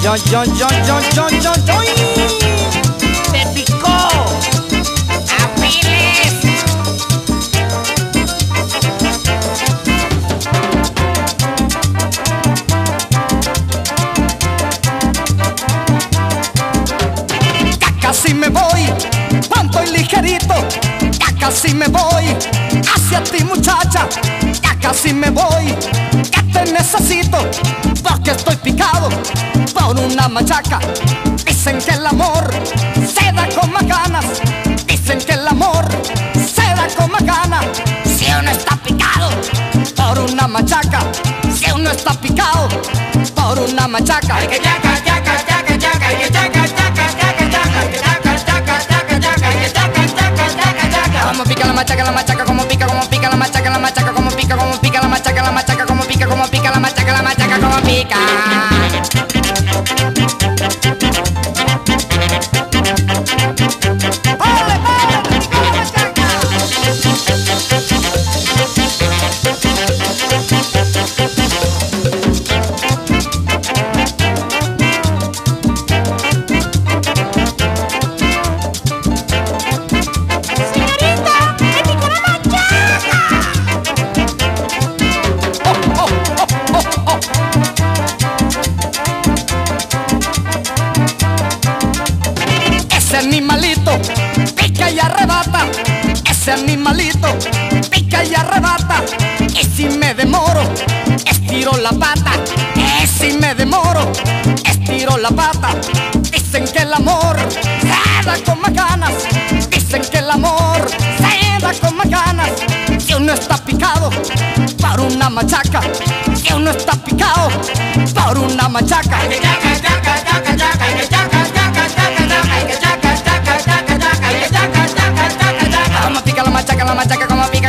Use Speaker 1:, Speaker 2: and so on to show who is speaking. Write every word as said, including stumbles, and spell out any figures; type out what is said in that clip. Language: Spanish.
Speaker 1: yo, yo, yo, yo, yo, yo, yo.
Speaker 2: ¡Te picó! ¡Apiles!
Speaker 1: Ya casi me voy, cuánto y ligerito. Ya casi me voy hacia ti, muchacha. Ya casi me voy, ya te necesito, porque estoy picado por una machaca. Dicen que el amor se da con más ganas. Dicen que el amor se da con más ganas. Si uno está picado por una machaca, si uno está picado por una machaca.
Speaker 2: ¡Ay, que yaca, yaca, yaca, yaca! ¡Ay, que yaca, yaca, yaca, yaca! ¡Ay, que yaca, yaca, yaca, yaca! ¡Ay, que yaca, yaca, yaca, yaca!
Speaker 1: Como pica la machaca, la machaca, como pica, como pica la machaca, la machaca, como pica, como pica la machaca, la machaca, como pica, como pica la machaca, la machaca, como pica. ¡Ole, vale, que pica la machaca!
Speaker 2: ¡Señorita! ¡Me picó la machaca!
Speaker 1: ¡Oh, oh, oh, oh, oh! Ese animalito pica y arrebata. Ese animalito pica y arrebata. Y si me demoro, estiro la pata. Y si me demoro, estiro la pata. Dicen que el amor se da con más ganas. Dicen que el amor se da con más ganas. Si uno está picado por una machaca, si uno está picado por una machaca.
Speaker 2: ¡Ay, que yaca, yaca, yaca, yaca! ¡Ay, que yaca, yaca, yaca, yaca! ¡Ay, que yaca, yaca, yaca, yaca! ¡Ay, que yaca, yaca, yaca, yaca!
Speaker 1: Como pica la machaca, la machaca, como pica.